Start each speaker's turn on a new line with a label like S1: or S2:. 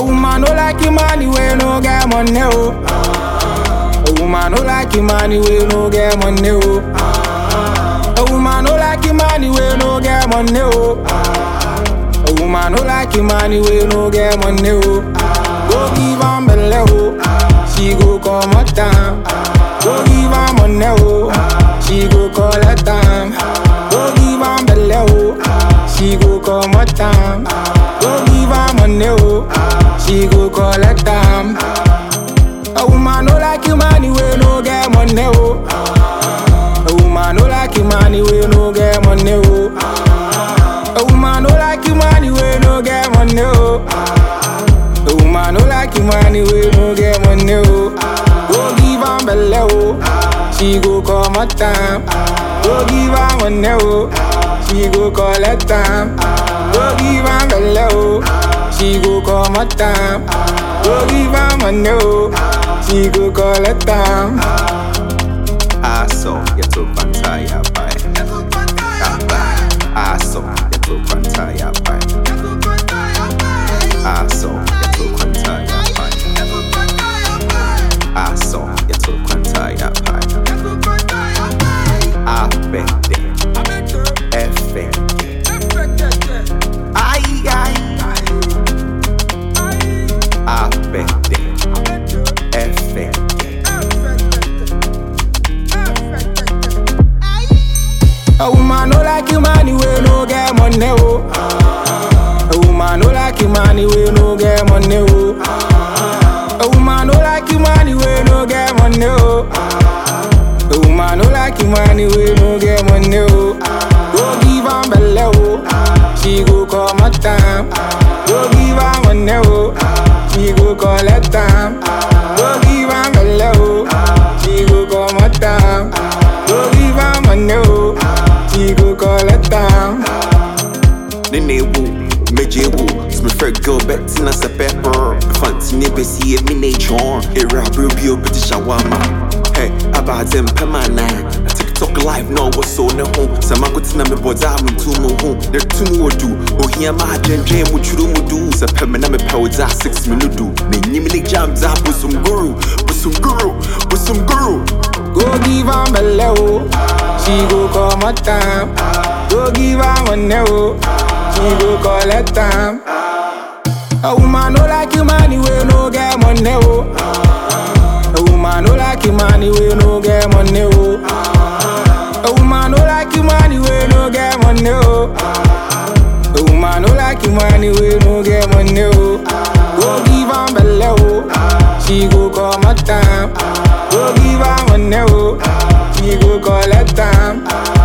S1: woman no like him money we no get money oh. A woman no like him money we no get money oh. A woman no like him money we no get money oh. A woman no like him money we no get money oh. Go give am belle oh, she go come out time. Go give am money oh, she go collect time. Go give am belle oh, she go come out time. Go give am money oh, she go collect time. A woman no like him money we no get money oh. A woman no like him money we no get money oh. A woman no like him money we no get money oh. A woman no like him money we no get money oh. Go give am belle oh, she go come out time. Go give am money oh, she go collect time. Go give am belle oh, she go come out time. Go give am money oh, she go collect time.
S2: I saw you took pantaya by. I saw you took pantaya by. I saw you took pantaya by. I saw you took pantaya by. I bet it. Aye. I bet it.
S1: A woman no like him money we no get money oh. A woman no like him money we no get money oh. A woman no like him money we no get money oh. A woman no like him money we no get money oh. Go give am belle oh, she go come out time. Go give am money oh, she go collect time. Go give am belle oh, she go come out time. Go give am money oh, she go collect time.
S2: Nene woo, meje woo. Smith Fred girl back to us a pepper. Fancy never see it, me nature. It rabble be a British shawarma. Hey, about them permanent. I TikTok live now was so no home. Some I could me boys I'm in 2 more home. There 2 more do. Oh, here my dream what you do. So permanent me power 6 minutes do. Me nimini jams up with some guru.
S1: Go give am belle oh, she go come out time. Go give am money oh, she go collect time. A woman no like him money we no get money oh. A woman no like him money we no get money oh. A woman no like him money we no get money oh. A woman no like him money we no get money oh. Go give am belle oh, she go come out time. Go give am money oh, she go collect time.